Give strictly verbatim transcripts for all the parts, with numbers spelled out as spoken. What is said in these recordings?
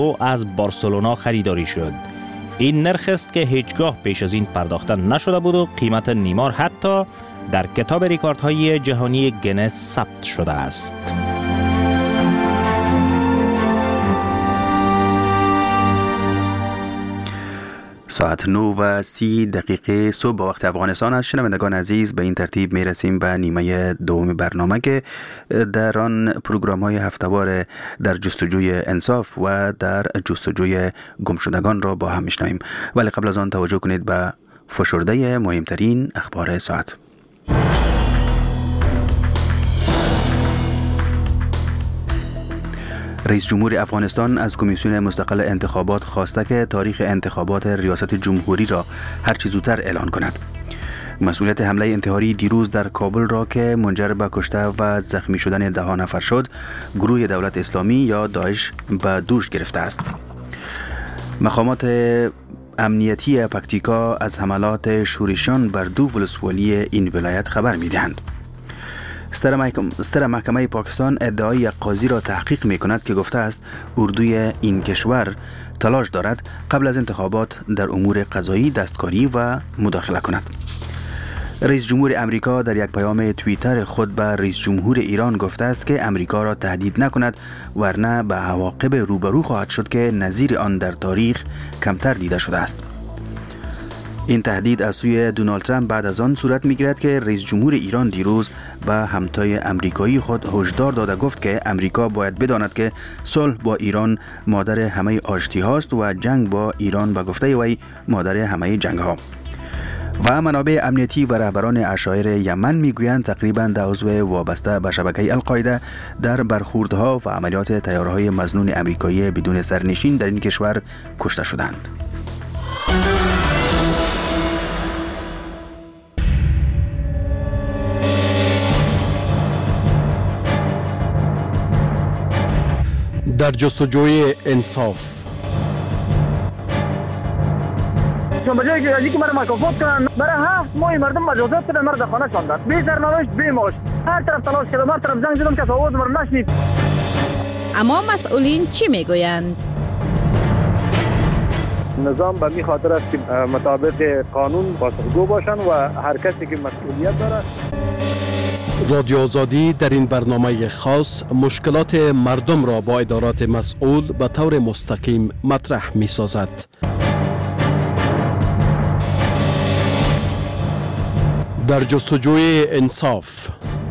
او از بارسلونا خریداری شد. این نرخ است که هیچگاه پیش از این پرداخته نشده بود و قیمت نیمار حتی در کتاب رکوردهای جهانی گینس ثبت شده است. ساعت نه و سی دقیقه صبح با وقت افغانستان است. شنوندگان عزیز، به این ترتیب می رسیم به نیمه دوم برنامه که در آن پروگرام های هفته‌وار در جستجوی انصاف و در جستجوی گمشدگان را با هم میشنویم. ولی قبل از آن توجه کنید به فشرده مهمترین اخبار ساعت. رئیس جمهور افغانستان از کمیسیون مستقل انتخابات خواسته که تاریخ انتخابات ریاست جمهوری را هر چه زودتر اعلان کند. مسئولیت حمله انتحاری دیروز در کابل را که منجر به کشته و زخمی شدن ده نفر شد، گروه دولت اسلامی یا داعش به دوش گرفته است. مقامات امنیتی پکتیکا از حملات شورشیان بر دو ولسوالی این ولایت خبر می‌دهند. ستر محکمه پاکستان ادعای یک قاضی را تحقیق می کند که گفته است اردوی این کشور تلاش دارد قبل از انتخابات در امور قضایی دستکاری و مداخله کند. رئیس جمهور امریکا در یک پیام توییتر خود به رئیس جمهور ایران گفته است که امریکا را تهدید نکند ورنه به عواقب روبرو خواهد شد که نظیر آن در تاریخ کمتر دیده شده است. این تهدید از سوی دونالد ترامپ بعد از آن صورت می‌گیرد که رئیس جمهور ایران دیروز به همتای امریکایی خود هشدار داده گفت که امریکا باید بداند که صلح با ایران مادر همه آشتی‌هاست و جنگ با ایران به گفته وی مادر همه جنگ‌ها. و منابع امنیتی و رهبران عشایر یمن میگویند تقریباً ده عضو وابسته به شبکه القاعده در برخوردها و عملیات طیاره‌های مظنون امریکایی بدون سرنشین در این کشور کشته شدند. در جستجوی انصاف. به جایی که که مرا مکافات کنن، برای هفت ماه مردم مجازات کردن، مرا در خانه شاندن، بی سرنوشت بی معاش. هر طرف تلاش کردم، هر طرف زنگ زدم که آواز مرا نشنید. اما مسئولین چی میگویند؟ نظام به می خاطر است که مطابق قانون پاسخگو باشن و هر کسی که مسئولیت داره. رادیو آزادی در این برنامه خاص مشکلات مردم را با ادارات مسئول به طور مستقیم مطرح می سازد. در جستجوی انصاف.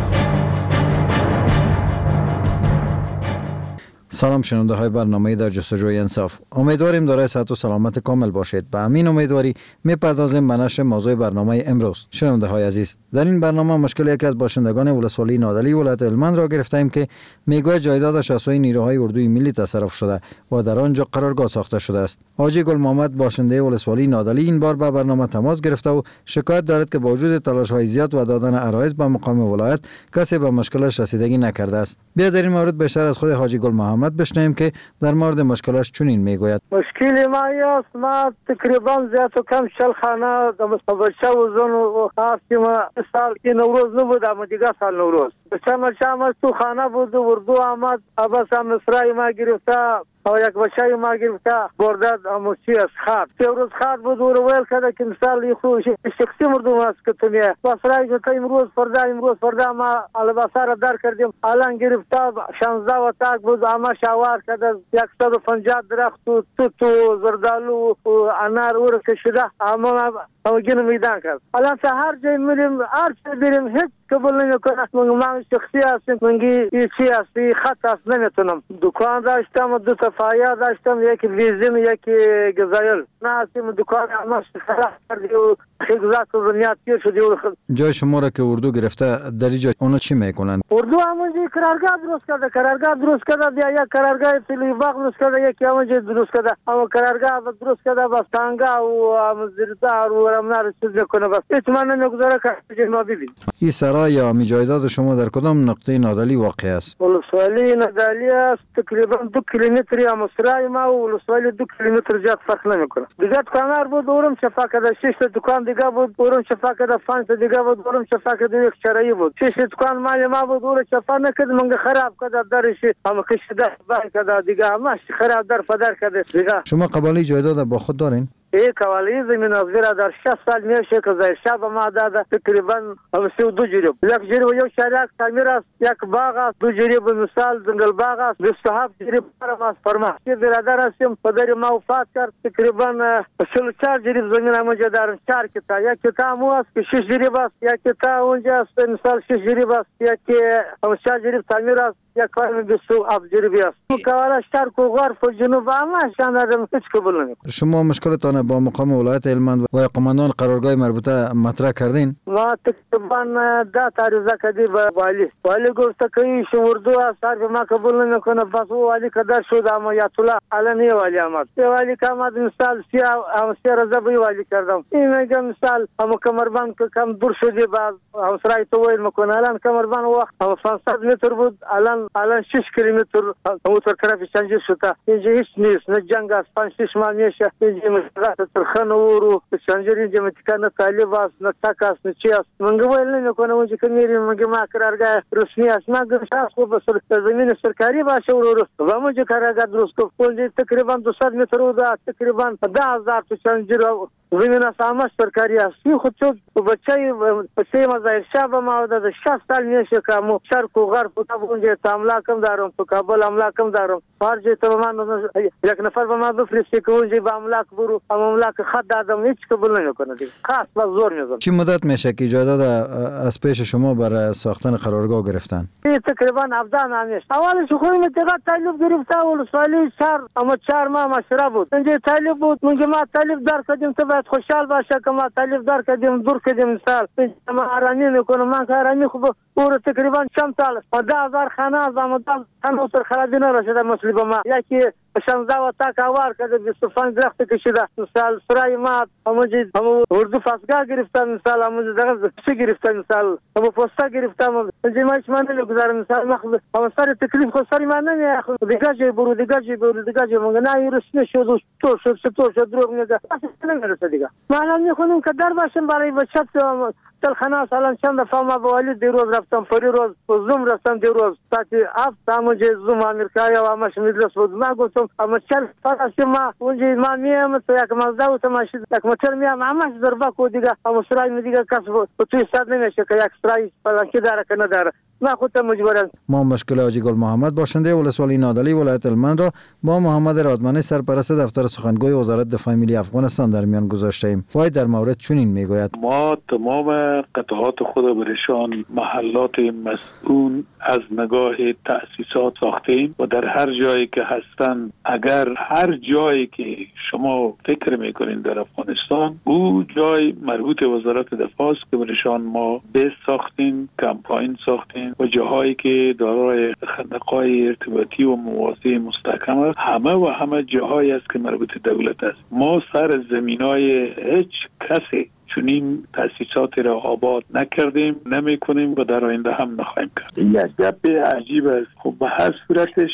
سلام شنونده های برنامه در جستجوی انصاف. امیدواریم دارای صحت و سلامت کامل باشید. به همین امیدواری میپردازیم به نشر موضوع برنامه امروز. شنونده های عزیز، در این برنامه مشکل یکی از باشندگان ولسوالی نادلی ولایت هلمند را گرفتیم که میگوید جایدادش از سوی نیروهای اردوی ملی تصرف شده و در آنجا قرارگاه ساخته شده است. حاجی گل محمد باشنده ولسوالی نادلی این بار به برنامه تماس گرفته و شکایت دارد که با وجود تلاش های زیاد و دادن عرایض به مقام ولایت کسی به مشکلش رسیدگی نکرده است. بیا در این مورد بیشتر از خود حاجی گل محمد بشنویم که در مورد مشکلش چنین میگوید. مشکل ما است، ما تقریبا زیاد و کم چل خانه د مستبچه و زن و خاصی ما سال که نوروز نبود، اما دیگه سال نوروز بچه شام تو خانه بود و اردو آمد عباس هم نصرای ما گرفته او یک بچه ما گرفته بردد اما چی از خط سه روز خط بود و رو ویل کرده که مثال یخو شخصی مردم است که تمیه بس رای که امروز فردا امروز فردا ما الباسه را در کردیم الان گرفته شانزده و تاک بود اما شوار کرده یکصد و پنجاه درخت و توت و زردالو و انار ورک شده اما ما گینه میدان کرد. الان هر جای میریم هر جای بریم هیچ قبول نمیکنه. من شخصی هستم، منگی چی هستی خط است نمیتونم. دکان داشتم دو تا فایا داشتم، یکی ویزین یکی گزایل نه هستیم دکان اما خراب کردی و خیزات و بنیاد تیر شدی. جای شما را که اردو گرفته در اینجا اونا چی میکنن؟ اردو همونجی قرارگاه درست کرده قرارگاه درست کرده بیا یک قرارگاه تلی باغ درست کرده یکی همونجی درست کرده اما قرارگاه درست کرده بس تانگا و زیردار و رمنار چیز میکنه بس هیچ من نمیگذاره که ما ببین. این سرای یا می جایداد شما در کدام نقطه نادلی واقع است؟ ولسوالی نادلی است تقریبا دو کیلومتر یا مسرای ما و ولسوالی دو کیلومتر زیاد فرق نمیکنه. دیگه دکانار بود اورم شفاکه ده شش دکان دیگه بود اورم شفاکه ده فانت دیگه بود اورم شفاکه ده یک چرایی بود. شش دکان مال ما بود اورم شفا نکرد منگ خراب کرد درش هم کشیده بار کرد دیگه همش خراب در پدر کرد دیگه. شما قبالی جایداد با خود دارین؟ ای قوالی زمین از زیرا در شش سال میشه که زیر شب ما داده تقریبا همسیو دو جریب یک جریب یو شریک تعمیر است یک باغ است دو جریب مثال زنگل باغ است بیست و هفت جریب فرما فرما که برادر هستیم پدر ما وفات کرد تقریبا چهل و چهار جریب زمین همونجا دارن چهار کتا یک کتا مو است که شش جریب است یک کتا اونجا است مثال شش جریب است یک چهار جریب تعمیر است یک کارم بیست و هفت جریبی است مکوالا شرق و غرب و جنوب همه شاندارم هیچ قبول نمی شما مشکلتان با مقام ولایت هلمند و قماندان قرارگاه مربوطه مطرح کردین؟ ما تقریبا دا تعرضه کردی به والی والی گفت که این اردو است حرف ما قبول نمیکنه بس او والی کدر شد اما یا طلا الان یه والی آمد یه والی که آمد مثال سیاه سی رضا بی والی کردم این میگه مثال اما کمربند که کم دور شدی بعد همسرای تو ویل میکنه الان کمربند وقت اما پانصد متر بود الان الان شش کیلومتر موتور طرف چنجی شده اینجا هیچ نیست نه جنگ است پنج شش ماه میشه اینجا مشغلات ترخان ورو چنجی اینجا متکان طالب است نه تاک است نه چی است منگه ویل نمیکنه اونجا که میریم منگه ما قرارگاه رسمی است ما گشت خوب بسر زمین سرکاری باشه ورو و اونجا قرارگاه درست کو اونجا تقریبا دویست متر بود تقریبا ده هزار تو چنجی زمین است همش سرکاری است این خود تو بچه بچه ما زیر شب ما داده شصت سال میشه که مو شرق و غرب تو اونجا املاک کم دارم تو کابل املاک کم دارم هر جای تو من یک نفر به ما بفرستی که اونجا با املاک برو املاک خط دادم هیچ قبول نمیکنه دیگه خاص با زور میزنم. چی مدت میشه که جایداد از پیش شما برای ساختن قرارگاه گرفتن؟ تقریبا هفده ماه میشه. اولش خودم دیگه طالب گرفتم ولسوالی چهار اما چهار ماه مشوره بود اینجا طالب بود میگه ما طالب دار کردیم تو باید خوشحال باشه که ما طالب دار کردیم دور کردیم مثال ما آرامی میکنم من که آرامی خوب او تقریبا چند سال ده هزار خانه از آمدن خانه سر خرابی نرسیده مسلی به ما یکی شانزده و تاک آوار کرده بیست و پنج درخت کشیده مثال سرای ما همونجا همون اردو فاسگاه گرفتم مثال همونجا دقیقه سی گرفتم مثال همون پوستا گرفتم اینجا ما هیچ من نمیگذارم مثال همون سر تکلیف خود سری من نمیه دیگه جای برو دیگه جای برو دیگه جای مگه نه این رسمی شد و تو شد تو شد دروغ میگه اصلا نمیرسه دیگه ما الان میخونیم که در باشیم برای بچت تل خناس الان چند دفعه ما با ولی دیروز رفتم پری روز زوم رفتم دیروز ساعتی هفت همونجا زوم امریکایی و همش مجلس بود ما گفتم اما چل فرسی ما اونجا ما میم تو یک مزده و تماشید یک مچر میم همش ضربه کو دیگه اما سرای می دیگه کس توی صد نمیشه که یک سرای پلانکی داره که نداره ما خودم مجبورم. ما مشکل حاجی گل محمد باشنده ولسوالی نادلی ولایت هلمند را با محمد رادمانی سرپرست دفتر سخنگوی وزارت دفاع ملی افغانستان در میان گذاشته ایم. وای در مورد چنین میگوید: ما تمام قطعات خود برشان محلات مسئول از نگاه تأسیسات ساختیم و در هر جایی که هستند اگر هر جایی که شما فکر میکنین در افغانستان او جای مربوط وزارت دفاع است که برشان ما بیس ساختیم، کمپاین ساختیم و جاهایی که دارای خندقای ارتباطی و موازی مستحکم است همه و همه جاهایی است که مربوط دولت است. ما سر زمینای هیچ کسی چنین تأسیسات را آباد نکردیم، نمی کنیم و در آینده هم نخواهیم کرد. این یک گپ عجیب است. خب به هر صورتش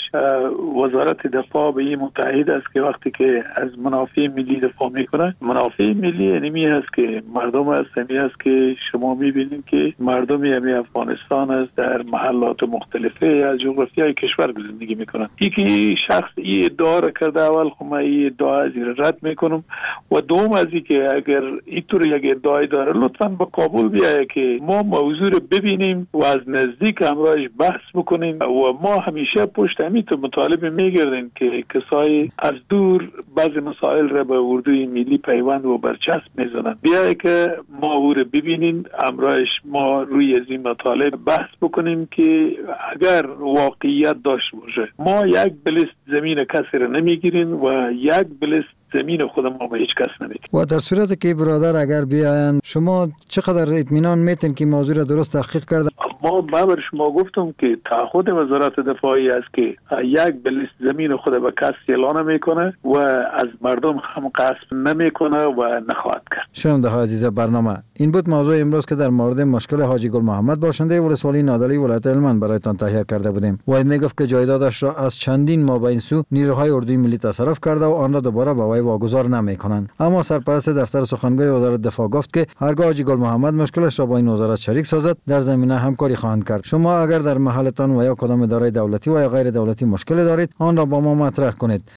وزارت دفاع به این متحد است که وقتی که از منافع ملی دفاع میکنه، منافع ملی اینمی است که مردم هستمی است که شما میبینید که مردم همی افغانستان است در محلات مختلفه از جغرافیای کشور زندگی میکنند. یکی شخص این ادعا را کرده، اول خب من این ادعا از رد میکنم و دوم از این که اگر اینطور یک ادعای داره لطفاً به کابل بیایه که ما موضوع رو ببینیم و از نزدیک همراهش بحث بکنیم و ما همیشه پشت همین مطالبه میگردیم که کسای از دور بعض مسائل را به اردوی ملی پیوند و برچسب میزنند. بیایه که ما او رو ببینیم، همراهش ما روی از این مطالب بحث بکنیم که اگر واقعیت داشته باشه ما یک بلیست زمین کسی رو نمیگیریم و یک بلیست زمین خود ما به هیچ کس نمیدیم. و در صورتی که برادر اگر بیاین شما چقدر اطمینان میتین که موضوع را درست تحقیق کرده؟ ما بابر شما گفتم که تعهد وزارت دفاعی است که یک بلیس زمین خود به کسی اعلان میکنه و از مردم هم قصد نمیکنه و نخواهد کرد. شنونده های عزیز برنامه، این بود موضوع امروز که در مورد مشکل حاجی گل محمد باشنده ولسوالی نادری ولایت هلمند برایتان تهیه کرده بودیم. وی میگفت که جایدادش را از چندین ماه به این سو نیروهای اردوی ملی تصرف کرده و آن را دوباره به وی واگذار نمیکنند. اما سرپرست دفتر سخنگوی وزارت دفاع گفت که هرگاه حاجی گل محمد مشکلش را با این وزارت شریک سازد در زمینه همکاری خواهند کرد. شما اگر در محلتان و یا کدام اداره دولتی و یا غیر دولتی مشکل دارید آن را با ما مطرح کنید.